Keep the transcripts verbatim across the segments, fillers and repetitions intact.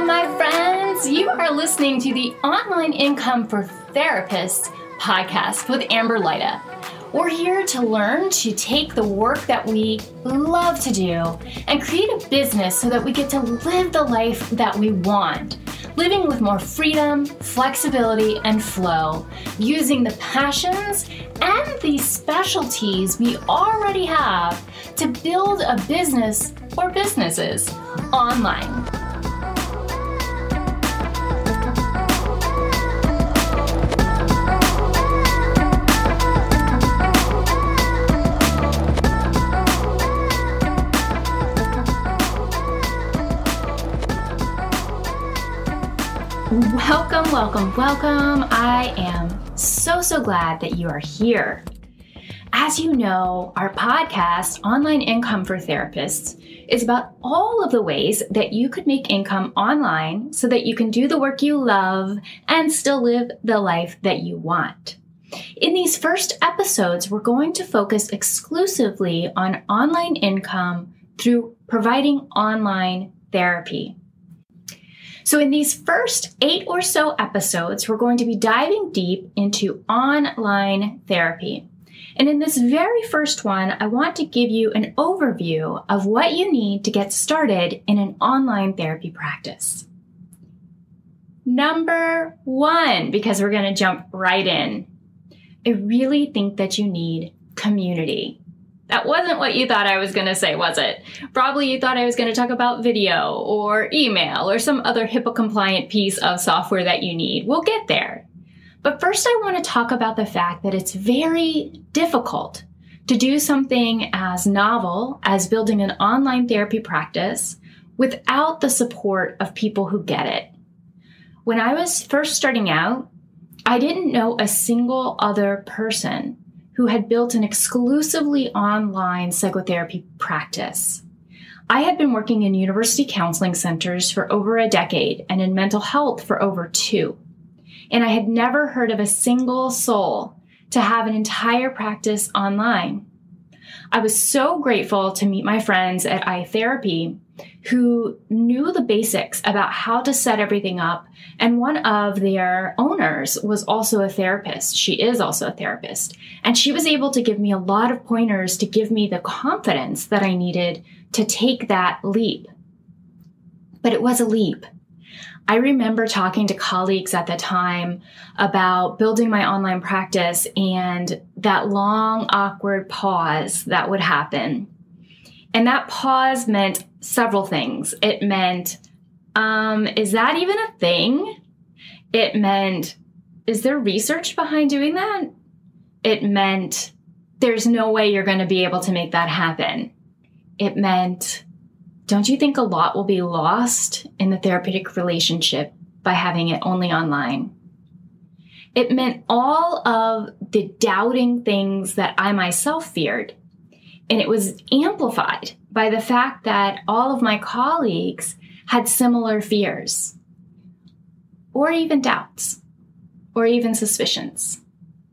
my friends. You are listening to the Online Income for Therapists podcast with Amber Lyda. We're here to learn to take the work that we love to do and create a business so that we get to live the life that we want. Living with more freedom, flexibility, and flow, using the passions and the specialties we already have to build a business or businesses online. Welcome, welcome, welcome. I am so, so glad that you are here. As you know, our podcast, Online Income for Therapists, is about all of the ways that you could make income online so that you can do the work you love and still live the life that you want. In these first episodes, we're going to focus exclusively on online income through providing online therapy. So in these first eight or so episodes, we're going to be diving deep into online therapy. And in this very first one, I want to give you an overview of what you need to get started in an online therapy practice. Number one, because we're going to jump right in, I really think that you need community. That wasn't what you thought I was going to say, was it? Probably you thought I was going to talk about video or email or some other HIPAA-compliant piece of software that you need. We'll get there. But first, I want to talk about the fact that it's very difficult to do something as novel as building an online therapy practice without the support of people who get it. When I was first starting out, I didn't know a single other person who had built an exclusively online psychotherapy practice. I had been working in university counseling centers for over a decade and in mental health for over two. And I had never heard of a single soul to have an entire practice online. I was so grateful to meet my friends at iTherapy who knew the basics about how to set everything up. And one of their owners was also a therapist. She is also a therapist. And she was able to give me a lot of pointers to give me the confidence that I needed to take that leap. But it was a leap. I remember talking to colleagues at the time about building my online practice and that long, awkward pause that would happen. And that pause meant several things. It meant, um, is that even a thing? It meant, is there research behind doing that? It meant, there's no way you're going to be able to make that happen. It meant, don't you think a lot will be lost in the therapeutic relationship by having it only online? It meant all of the doubting things that I myself feared. And it was amplified by the fact that all of my colleagues had similar fears, or even doubts, or even suspicions.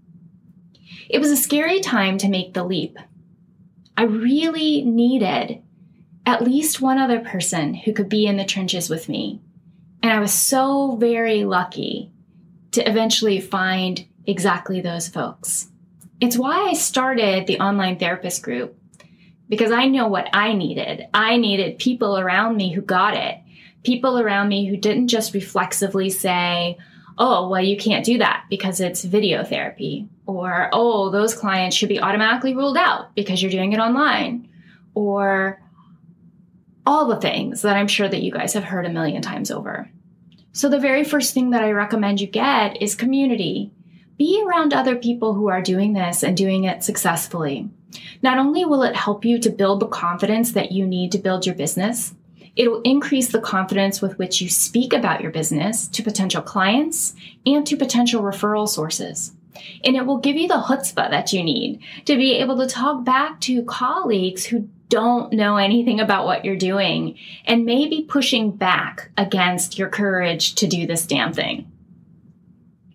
It was a scary time to make the leap. I really needed at least one other person who could be in the trenches with me. And I was so very lucky to eventually find exactly those folks. It's why I started the online therapist group, because I know what I needed. I needed people around me who got it. People around me who didn't just reflexively say, oh, well, you can't do that because it's video therapy. Or, oh, those clients should be automatically ruled out because you're doing it online. Or all the things that I'm sure that you guys have heard a million times over. So the very first thing that I recommend you get is community. Be around other people who are doing this and doing it successfully. Not only will it help you to build the confidence that you need to build your business, it will increase the confidence with which you speak about your business to potential clients and to potential referral sources. And it will give you the chutzpah that you need to be able to talk back to colleagues who don't know anything about what you're doing and maybe pushing back against your courage to do this damn thing.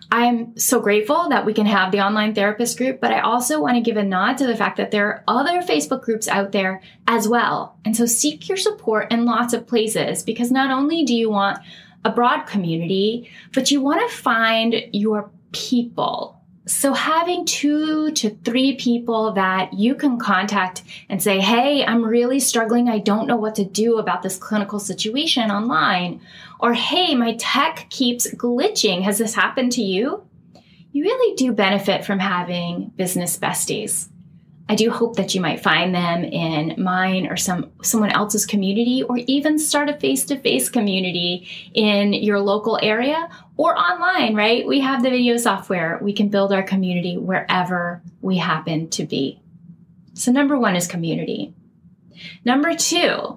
I'm so grateful that we can have the online therapist group, but I also want to give a nod to the fact that there are other Facebook groups out there as well. And so seek your support in lots of places, because not only do you want a broad community, but you want to find your people. So having two to three people that you can contact and say, hey, I'm really struggling. I don't know what to do about this clinical situation online. Or, hey, my tech keeps glitching. Has this happened to you? You really do benefit from having business besties. I do hope that you might find them in mine or some someone else's community, or even start a face-to-face community in your local area or online, right? We have the video software. We can build our community wherever we happen to be. So number one is community. Number two,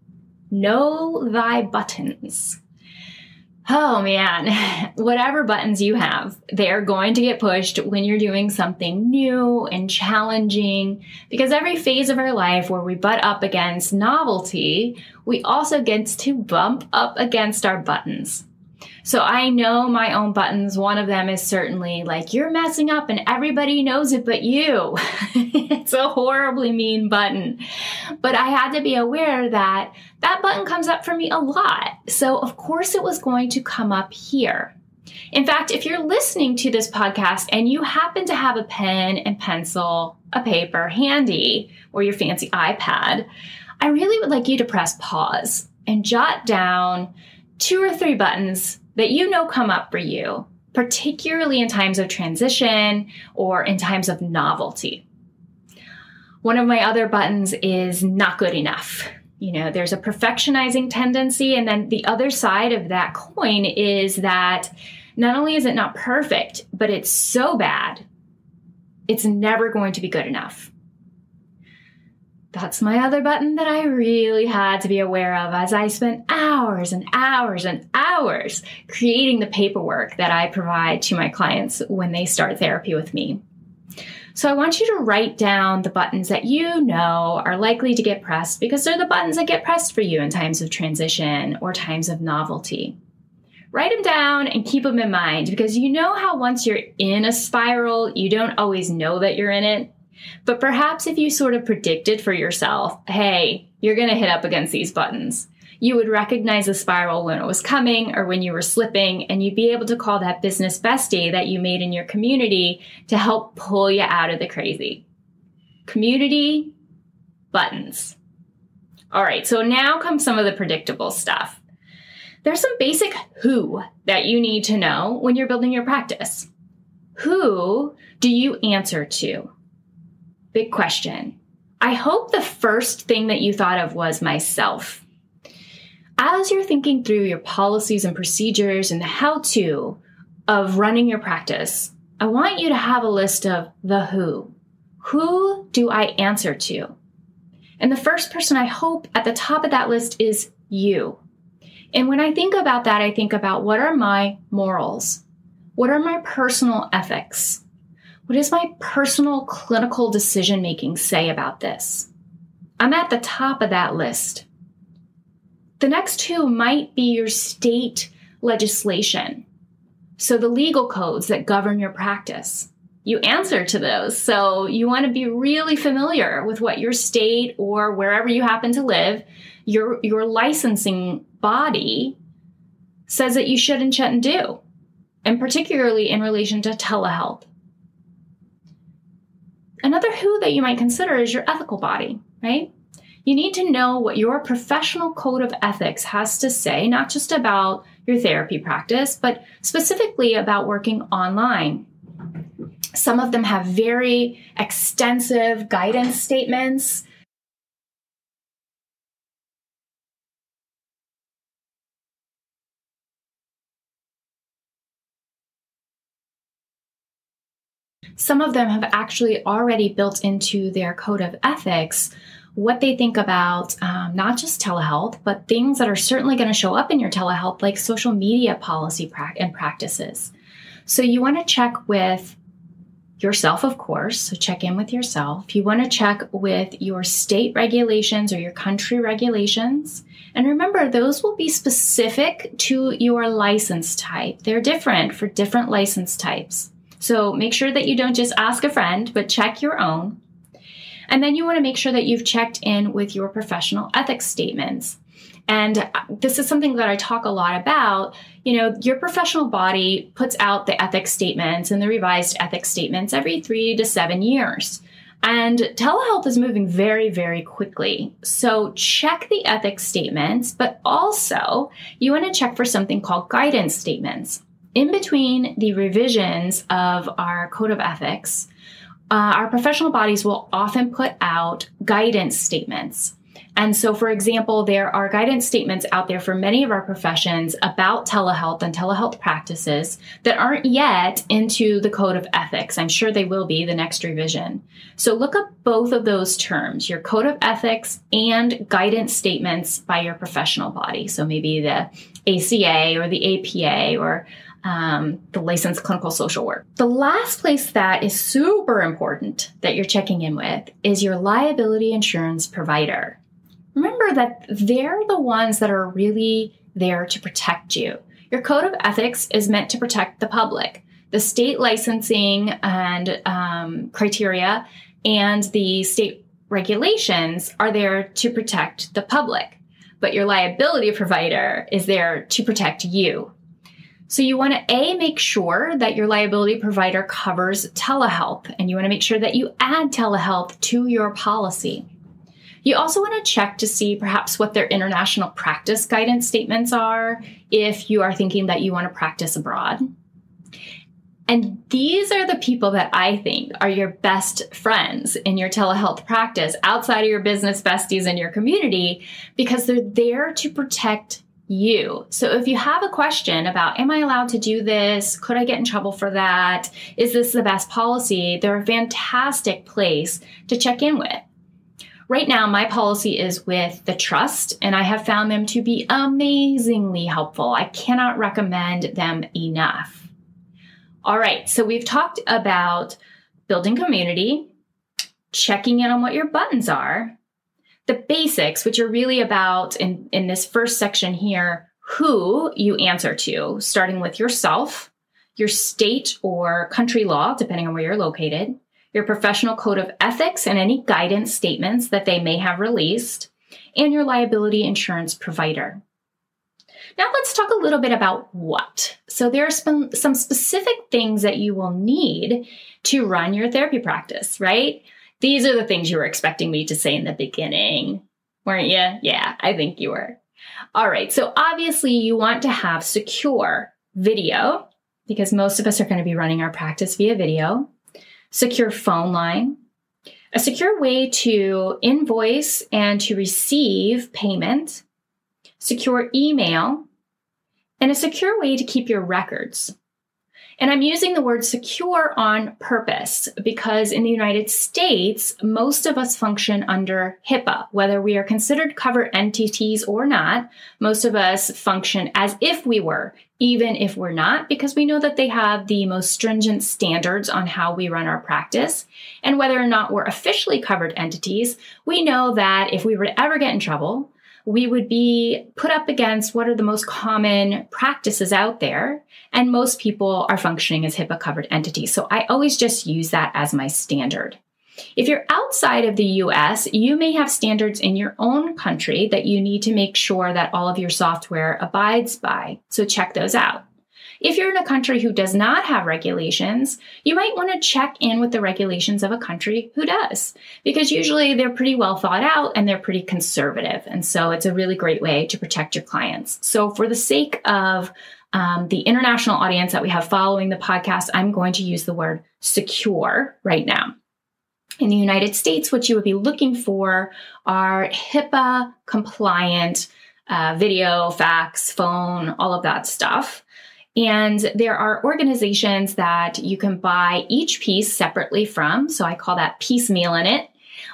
know thy buttons. Oh man, whatever buttons you have, they're going to get pushed when you're doing something new and challenging, because every phase of our life where we butt up against novelty, we also get to bump up against our buttons. So I know my own buttons. One of them is certainly like, you're messing up and everybody knows it but you. It's a horribly mean button. But I had to be aware that that button comes up for me a lot. So of course it was going to come up here. In fact, if you're listening to this podcast and you happen to have a pen and pencil, a paper handy, or your fancy iPad, I really would like you to press pause and jot down two or three buttons that you know come up for you, particularly in times of transition or in times of novelty. One of my other buttons is not good enough. You know, there's a perfectionizing tendency, and then the other side of that coin is that not only is it not perfect, but it's so bad, it's never going to be good enough. That's my other button that I really had to be aware of as I spent hours and hours and hours creating the paperwork that I provide to my clients when they start therapy with me. So I want you to write down the buttons that you know are likely to get pressed, because they're the buttons that get pressed for you in times of transition or times of novelty. Write them down and keep them in mind, because you know how once you're in a spiral, you don't always know that you're in it. But perhaps if you sort of predicted for yourself, hey, you're going to hit up against these buttons, you would recognize the spiral when it was coming or when you were slipping, and you'd be able to call that business bestie that you made in your community to help pull you out of the crazy. Community, buttons. All right, so now comes some of the predictable stuff. There's some basic who that you need to know when you're building your practice. Who do you answer to? Big question. I hope the first thing that you thought of was myself. As you're thinking through your policies and procedures and the how-to of running your practice, I want you to have a list of the who. Who do I answer to? And the first person I hope at the top of that list is you. And when I think about that, I think about, what are my morals? What are my personal ethics? What does my personal clinical decision-making say about this? I'm at the top of that list. The next two might be your state legislation. So the legal codes that govern your practice. You answer to those. So you want to be really familiar with what your state, or wherever you happen to live, your, your licensing body says that you should and shouldn't do. And particularly in relation to telehealth. Another who that you might consider is your ethical body, right? You need to know what your professional code of ethics has to say, not just about your therapy practice, but specifically about working online. Some of them have very extensive guidance statements. Some of them have actually already built into their code of ethics what they think about um, not just telehealth, but things that are certainly going to show up in your telehealth, like social media policy pra- and practices. So you want to check with yourself, of course. So check in with yourself. You want to check with your state regulations or your country regulations. And remember, those will be specific to your license type. They're different for different license types. So make sure that you don't just ask a friend, but check your own. And then you want to make sure that you've checked in with your professional ethics statements. And this is something that I talk a lot about. You know, your professional body puts out the ethics statements and the revised ethics statements every three to seven years. And telehealth is moving very, very quickly. So check the ethics statements, but also you want to check for something called guidance statements. In between the revisions of our code of ethics, uh, our professional bodies will often put out guidance statements. And so, for example, there are guidance statements out there for many of our professions about telehealth and telehealth practices that aren't yet into the code of ethics. I'm sure they will be the next revision. So look up both of those terms, your code of ethics and guidance statements by your professional body. So maybe the A C A or the A P A or um, the licensed clinical social work. The last place that is super important that you're checking in with is your liability insurance provider. Remember that they're the ones that are really there to protect you. Your code of ethics is meant to protect the public. The state licensing and um, criteria and the state regulations are there to protect the public, but your liability provider is there to protect you. So you want to, A, make sure that your liability provider covers telehealth, and you want to make sure that you add telehealth to your policy. You also want to check to see perhaps what their international practice guidance statements are if you are thinking that you want to practice abroad. And these are the people that I think are your best friends in your telehealth practice outside of your business besties and your community, because they're there to protect you. So if you have a question about, am I allowed to do this? Could I get in trouble for that? Is this the best policy? They're a fantastic place to check in with. Right now, my policy is with the Trust, and I have found them to be amazingly helpful. I cannot recommend them enough. All right, so we've talked about building community, checking in on what your buttons are, the basics, which are really about, in, in this first section here, who you answer to, starting with yourself, your state or country law, depending on where you're located, your professional code of ethics and any guidance statements that they may have released, and your liability insurance provider. Now let's talk a little bit about what. So there are some, some specific things that you will need to run your therapy practice, right? These are the things you were expecting me to say in the beginning, weren't you? Yeah, I think you were. All right, so obviously you want to have secure video, because most of us are going to be running our practice via video. Secure phone line, a secure way to invoice and to receive payment, secure email, and a secure way to keep your records. And I'm using the word secure on purpose because in the United States, most of us function under HIPAA. Whether we are considered covered entities or not, most of us function as if we were, even if we're not, because we know that they have the most stringent standards on how we run our practice. And whether or not we're officially covered entities, we know that if we were to ever get in trouble, we would be put up against what are the most common practices out there. And most people are functioning as HIPAA covered entities. So I always just use that as my standard. If you're outside of the U S, you may have standards in your own country that you need to make sure that all of your software abides by. So check those out. If you're in a country who does not have regulations, you might want to check in with the regulations of a country who does, because usually they're pretty well thought out and they're pretty conservative. And so it's a really great way to protect your clients. So for the sake of um, the international audience that we have following the podcast, I'm going to use the word secure right now. In the United States, what you would be looking for are HIPAA compliant uh, video, fax, phone, all of that stuff. And there are organizations that you can buy each piece separately from. So I call that piecemeal in it.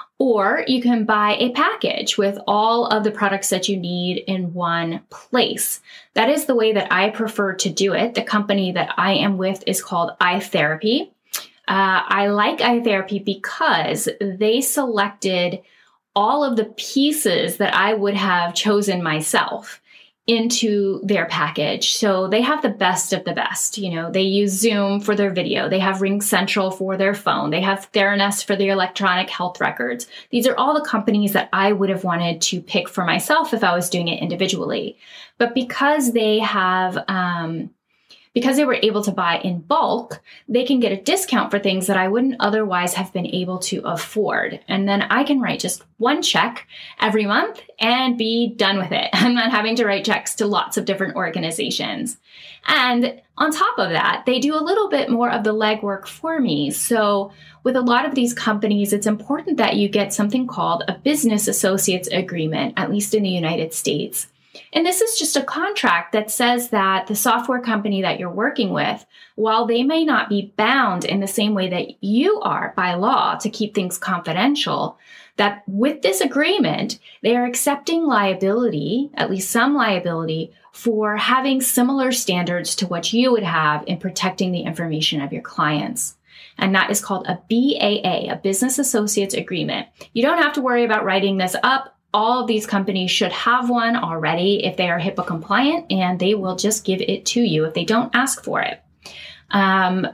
Or you can buy a package with all of the products that you need in one place. That is the way that I prefer to do it. The company that I am with is called iTherapy. Uh, I like iTherapy because they selected all of the pieces that I would have chosen myself into their package. So they have the best of the best. You know, they use Zoom for their video. They have RingCentral for their phone. They have Theranos for their electronic health records. These are all the companies that I would have wanted to pick for myself if I was doing it individually. But because they have, um, because they were able to buy in bulk, they can get a discount for things that I wouldn't otherwise have been able to afford. And then I can write just one check every month and be done with it. I'm not having to write checks to lots of different organizations. And on top of that, they do a little bit more of the legwork for me. So with a lot of these companies, it's important that you get something called a business associates agreement, at least in the United States. And this is just a contract that says that the software company that you're working with, while they may not be bound in the same way that you are by law to keep things confidential, that with this agreement, they are accepting liability, at least some liability, for having similar standards to what you would have in protecting the information of your clients. And that is called a B A A, a Business Associates Agreement. You don't have to worry about writing this up. All of these companies should have one already if they are HIPAA compliant, and they will just give it to you if they don't ask for it. Um,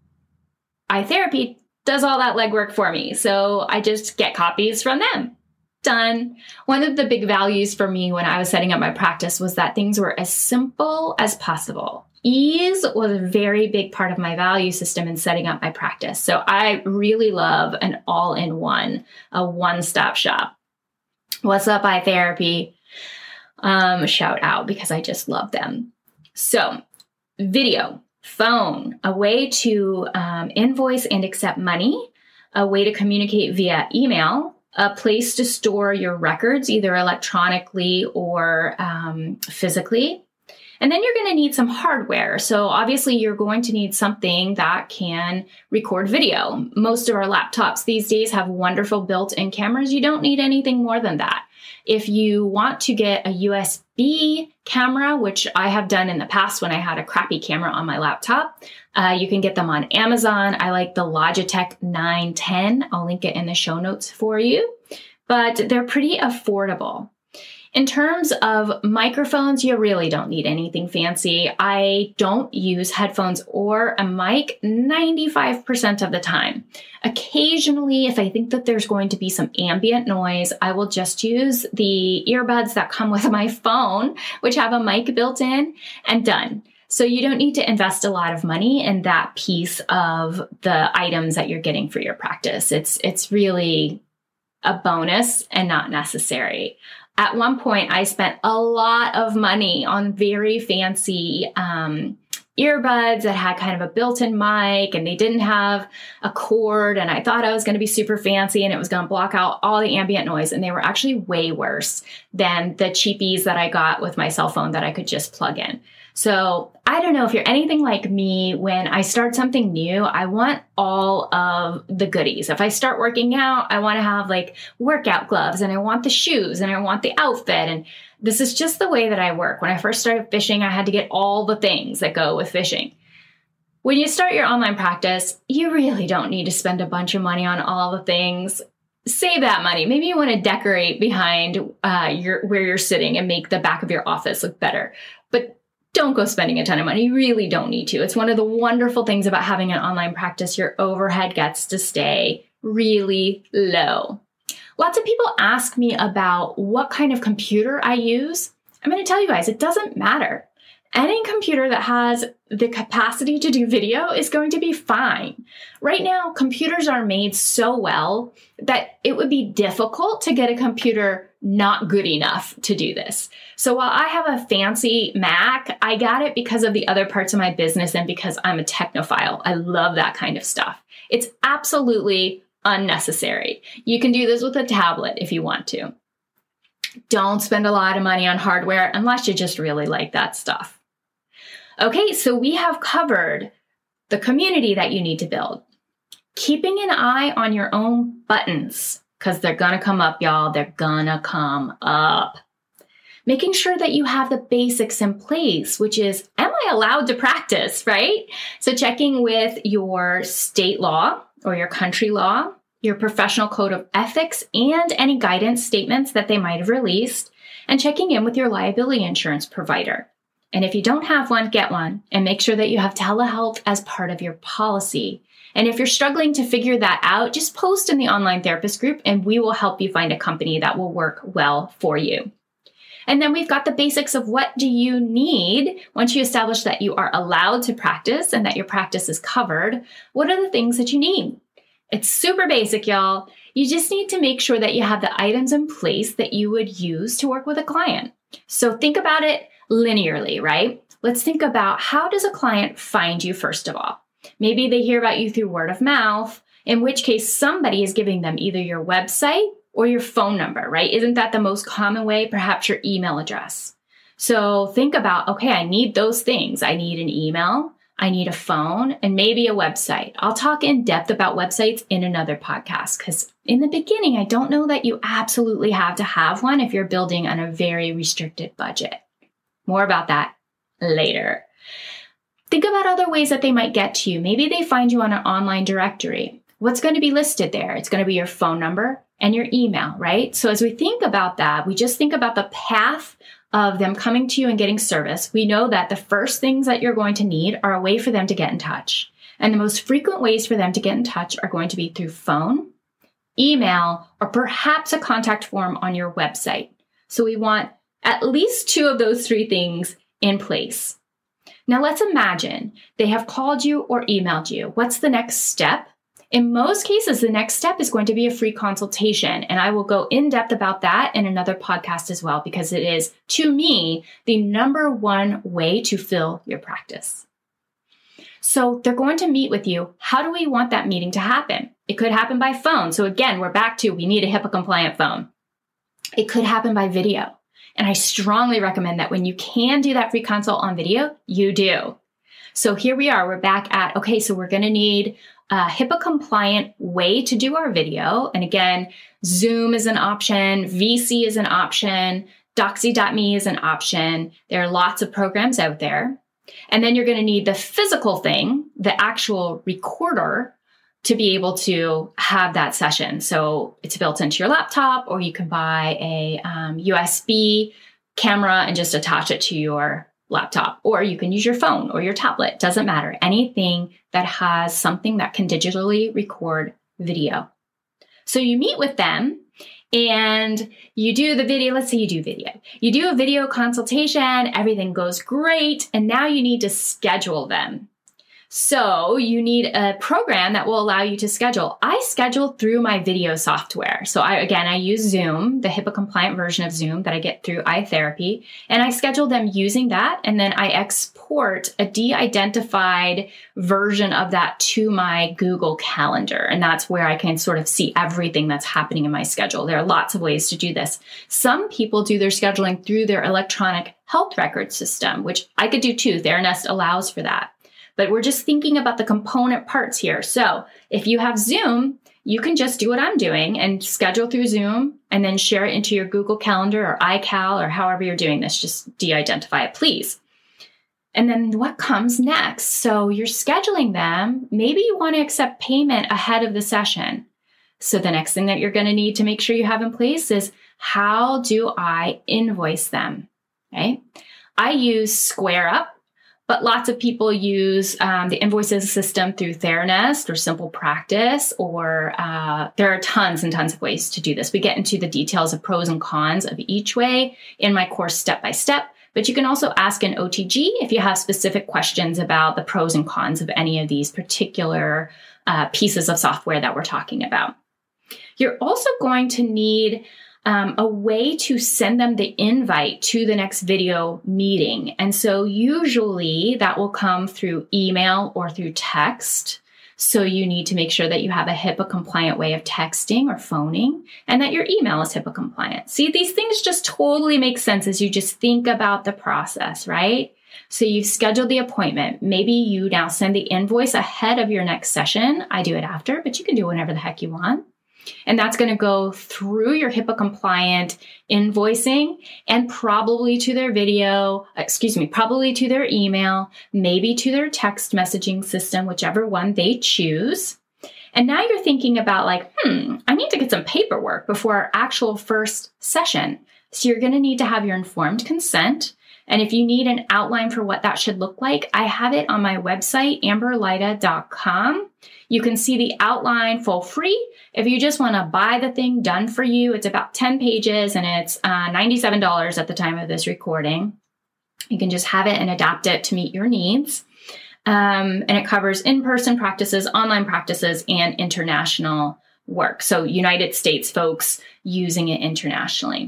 iTherapy does all that legwork for me, so I just get copies from them. Done. One of the big values for me when I was setting up my practice was that things were as simple as possible. Ease was a very big part of my value system in setting up my practice. So I really love an all-in-one, a one-stop shop. What's up, iTherapy? Um, shout out because I just love them. So video, phone, a way to um, invoice and accept money, a way to communicate via email, a place to store your records, either electronically or um, physically. And then you're going to need some hardware. So obviously you're going to need something that can record video. Most of our laptops these days have wonderful built-in cameras. You don't need anything more than that. If you want to get a U S B camera, which I have done in the past when I had a crappy camera on my laptop, uh, you can get them on Amazon. I like the Logitech nine ten. I'll link it in the show notes for you, but they're pretty affordable. In terms of microphones, you really don't need anything fancy. I don't use headphones or a mic ninety-five percent of the time. Occasionally, if I think that there's going to be some ambient noise, I will just use the earbuds that come with my phone, which have a mic built in, and done. So you don't need to invest a lot of money in that piece of the items that you're getting for your practice. It's, it's really a bonus and not necessary. At one point, I spent a lot of money on very fancy um, earbuds that had kind of a built-in mic, and they didn't have a cord, and I thought I was going to be super fancy and it was going to block out all the ambient noise, and they were actually way worse than the cheapies that I got with my cell phone that I could just plug in. So I don't know if you're anything like me. When I start something new, I want all of the goodies. If I start working out, I want to have like workout gloves, and I want the shoes, and I want the outfit. And this is just the way that I work. When I first started fishing, I had to get all the things that go with fishing. When you start your online practice, you really don't need to spend a bunch of money on all the things. Save that money. Maybe you want to decorate behind uh, your where you're sitting and make the back of your office look better. But don't go spending a ton of money. You really don't need to. It's one of the wonderful things about having an online practice. Your overhead gets to stay really low. Lots of people ask me about what kind of computer I use. I'm going to tell you guys, it doesn't matter. Any computer that has the capacity to do video is going to be fine. Right now, computers are made so well that it would be difficult to get a computer not good enough to do this. So while I have a fancy Mac, I got it because of the other parts of my business and because I'm a technophile. I love that kind of stuff. It's absolutely unnecessary. You can do this with a tablet if you want to. Don't spend a lot of money on hardware unless you just really like that stuff. Okay, so we have covered the community that you need to build. Keeping an eye on your own buttons, because they're going to come up, y'all. They're going to come up. Making sure that you have the basics in place, which is, am I allowed to practice, right? So checking with your state law or your country law, your professional code of ethics, and any guidance statements that they might have released, and checking in with your liability insurance provider. And if you don't have one, get one, and make sure that you have telehealth as part of your policy. And if you're struggling to figure that out, just post in the online therapist group and we will help you find a company that will work well for you. And then we've got the basics of what do you need once you establish that you are allowed to practice and that your practice is covered. What are the things that you need? It's super basic, y'all. You just need to make sure that you have the items in place that you would use to work with a client. So think about it linearly, right? Let's think about, how does a client find you first of all? Maybe they hear about you through word of mouth, in which case somebody is giving them either your website or your phone number, right? Isn't that the most common way? Perhaps your email address. So think about, okay, I need those things. I need an email, I need a phone, and maybe a website. I'll talk in depth about websites in another podcast because in the beginning, I don't know that you absolutely have to have one if you're building on a very restricted budget. More about that later. Think about other ways that they might get to you. Maybe they find you on an online directory. What's going to be listed there? It's going to be your phone number and your email, right? So as we think about that, we just think about the path of them coming to you and getting service. We know that the first things that you're going to need are a way for them to get in touch. And the most frequent ways for them to get in touch are going to be through phone, email, or perhaps a contact form on your website. So we want at least two of those three things in place. Now let's imagine they have called you or emailed you. What's the next step? In most cases, the next step is going to be a free consultation, and I will go in depth about that in another podcast as well, because it is, to me, the number one way to fill your practice. So they're going to meet with you. How do we want that meeting to happen? It could happen by phone. So again, we're back to, we need a HIPAA compliant phone. It could happen by video. And I strongly recommend that when you can do that free consult on video, you do. So here we are, we're back at, okay, so we're going to need a HIPAA compliant way to do our video. And again, Zoom is an option, V C is an option, Doxy dot me is an option. There are lots of programs out there. And then you're going to need the physical thing, the actual recorder, to be able to have that session. So it's built into your laptop, or you can buy a um, U S B camera and just attach it to your laptop, or you can use your phone or your tablet. Doesn't matter. Anything that has something that can digitally record video. So you meet with them and you do the video. Let's say you do video. You do a video consultation. Everything goes great. And now you need to schedule them. So you need a program that will allow you to schedule. I schedule through my video software. So I, again, I use Zoom, the HIPAA compliant version of Zoom that I get through iTherapy, and I schedule them using that. And then I export a de-identified version of that to my Google Calendar. And that's where I can sort of see everything that's happening in my schedule. There are lots of ways to do this. Some people do their scheduling through their electronic health record system, which I could do too. Theranest allows for that. But we're just thinking about the component parts here. So if you have Zoom, you can just do what I'm doing and schedule through Zoom and then share it into your Google Calendar or iCal or however you're doing this. Just de-identify it, please. And then what comes next? So you're scheduling them. Maybe you want to accept payment ahead of the session. So the next thing that you're going to need to make sure you have in place is, how do I invoice them? Okay. I use SquareUp. But lots of people use um, the invoices system through Theranest or Simple Practice, or uh, there are tons and tons of ways to do this. We get into the details of pros and cons of each way in my course step by step, but you can also ask an O T G if you have specific questions about the pros and cons of any of these particular uh, pieces of software that we're talking about. You're also going to need Um, a way to send them the invite to the next video meeting. And so usually that will come through email or through text. So you need to make sure that you have a HIPAA compliant way of texting or phoning, and that your email is HIPAA compliant. See, these things just totally make sense as you just think about the process, right? So you've scheduled the appointment. Maybe you now send the invoice ahead of your next session. I do it after, but you can do it whenever the heck you want. And that's going to go through your HIPAA compliant invoicing and probably to their video, excuse me, probably to their email, maybe to their text messaging system, whichever one they choose. And now you're thinking about like, hmm, I need to get some paperwork before our actual first session. So you're going to need to have your informed consent. And if you need an outline for what that should look like, I have it on my website, amber lida dot com. You can see the outline full free. If you just want to buy the thing done for you, it's about ten pages and it's uh, ninety-seven dollars at the time of this recording. You can just have it and adapt it to meet your needs. Um, and it covers in-person practices, online practices, and international work. So United States folks using it internationally.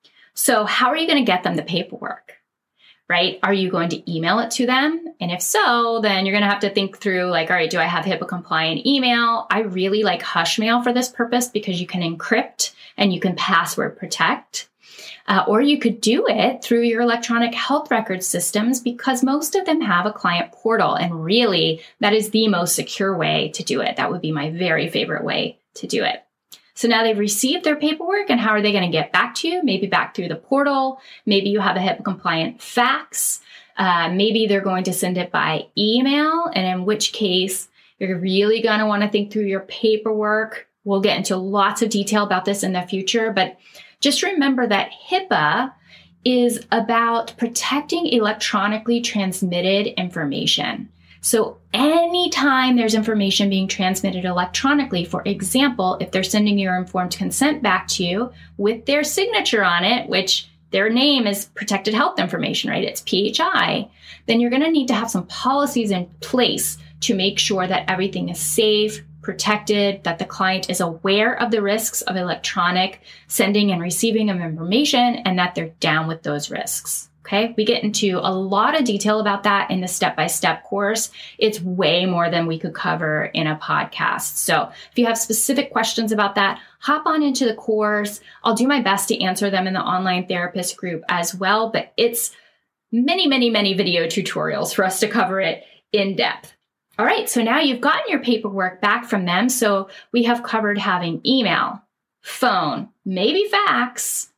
So how are you going to get them the paperwork? Right? Are you going to email it to them? And if so, then you're going to have to think through like, all right, do I have HIPAA compliant email? I really like Hushmail for this purpose because you can encrypt and you can password protect. Uh, or you could do it through your electronic health record systems because most of them have a client portal. And really, that is the most secure way to do it. That would be my very favorite way to do it. So now they've received their paperwork, and how are they going to get back to you? Maybe back through the portal. Maybe you have a HIPAA compliant fax. Uh, maybe they're going to send it by email, and in which case you're really going to want to think through your paperwork. We'll get into lots of detail about this in the future, but just remember that HIPAA is about protecting electronically transmitted information. So anytime there's information being transmitted electronically, for example, if they're sending your informed consent back to you with their signature on it, which their name is protected health information, right? It's P H I, then you're going to need to have some policies in place to make sure that everything is safe, protected, that the client is aware of the risks of electronic sending and receiving of information, and that they're down with those risks. Okay, we get into a lot of detail about that in the step-by-step course. It's way more than we could cover in a podcast. So if you have specific questions about that, hop on into the course. I'll do my best to answer them in the online therapist group as well, but it's many, many, many video tutorials for us to cover it in depth. All right, so now you've gotten your paperwork back from them. So we have covered having email, phone, maybe fax,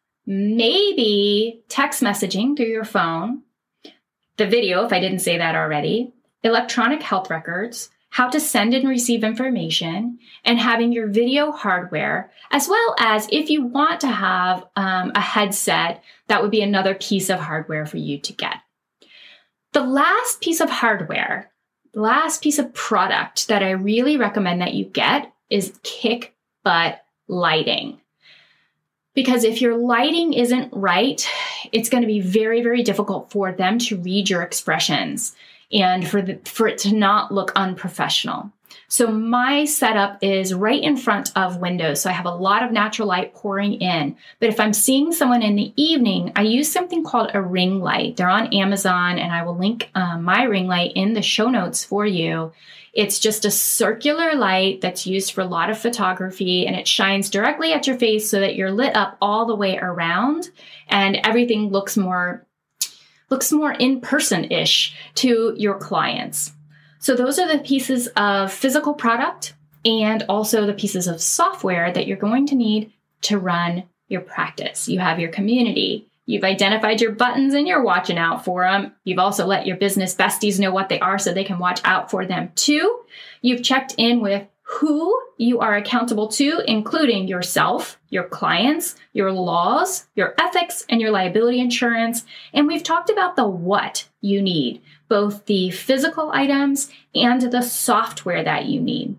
maybe text messaging through your phone, the video, if I didn't say that already, electronic health records, how to send and receive information, and having your video hardware, as well as if you want to have um, a headset, that would be another piece of hardware for you to get. The last piece of hardware, the last piece of product that I really recommend that you get is kick butt lighting. Because if your lighting isn't right, it's going to be very, very difficult for them to read your expressions and for the, for it to not look unprofessional. So my setup is right in front of windows. So I have a lot of natural light pouring in. But if I'm seeing someone in the evening, I use something called a ring light. They're on Amazon, and I will link um, my ring light in the show notes for you. It's just a circular light that's used for a lot of photography, and it shines directly at your face so that you're lit up all the way around, and everything looks more looks more in-person-ish to your clients. So those are the pieces of physical product and also the pieces of software that you're going to need to run your practice. You have your community. You've identified your buttons and you're watching out for them. You've also let your business besties know what they are so they can watch out for them too. You've checked in with who you are accountable to, including yourself, your clients, your laws, your ethics, and your liability insurance. And we've talked about the what you need, both the physical items and the software that you need.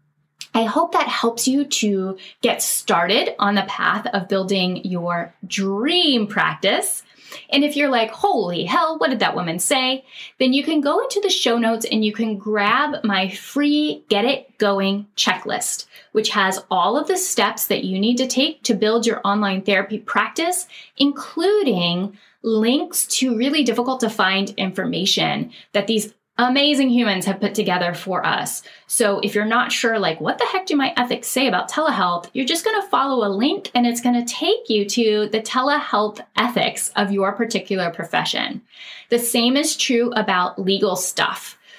I hope that helps you to get started on the path of building your dream practice. And if you're like, holy hell, what did that woman say? Then you can go into the show notes and you can grab my free Get It Going checklist, which has all of the steps that you need to take to build your online therapy practice, including links to really difficult to find information that these amazing humans have put together for us. So if you're not sure, like, what the heck do my ethics say about telehealth, you're just going to follow a link and it's going to take you to the telehealth ethics of your particular profession. The same is true about legal stuff.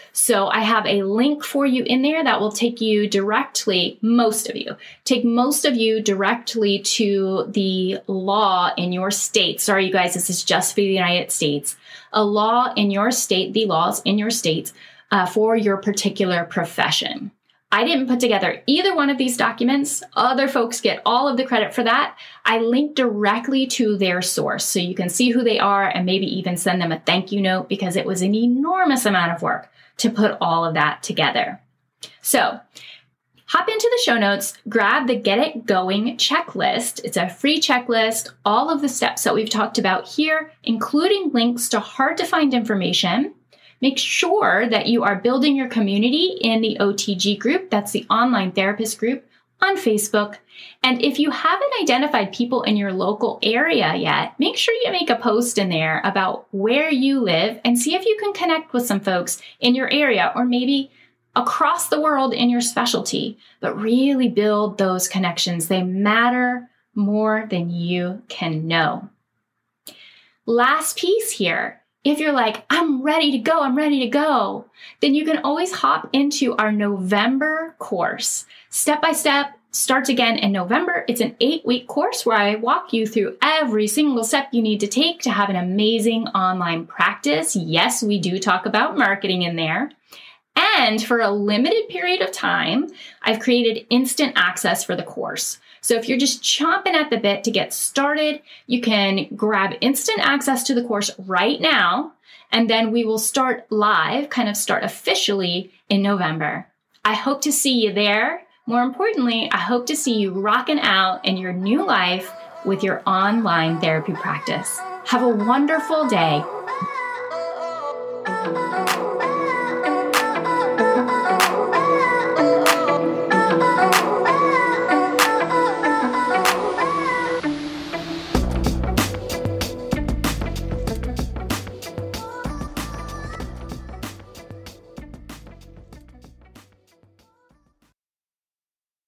So I have a link for you in there that will take you directly, most of you, take most of you directly to the law in your state. Sorry, you guys, this is just for the United States. A law in your state, the laws in your state uh, for your particular profession. I didn't put together either one of these documents. Other folks get all of the credit for that. I link directly to their source so you can see who they are and maybe even send them a thank you note because it was an enormous amount of work to put all of that together. So hop into the show notes, grab the Get It Going checklist. It's a free checklist, all of the steps that we've talked about here, including links to hard to find information. Make sure that you are building your community in the O T G group. That's the online therapist group on Facebook. And if you haven't identified people in your local area yet, make sure you make a post in there about where you live and see if you can connect with some folks in your area or maybe across the world in your specialty, but really build those connections. They matter more than you can know. Last piece here. If you're like, I'm ready to go, I'm ready to go, then you can always hop into our November course. Step by step, starts again in November. It's an eight-week course where I walk you through every single step you need to take to have an amazing online practice. Yes, we do talk about marketing in there. And for a limited period of time, I've created instant access for the course. So if you're just chomping at the bit to get started, you can grab instant access to the course right now, and then we will start live, kind of start officially in November. I hope to see you there. More importantly, I hope to see you rocking out in your new life with your online therapy practice. Have a wonderful day.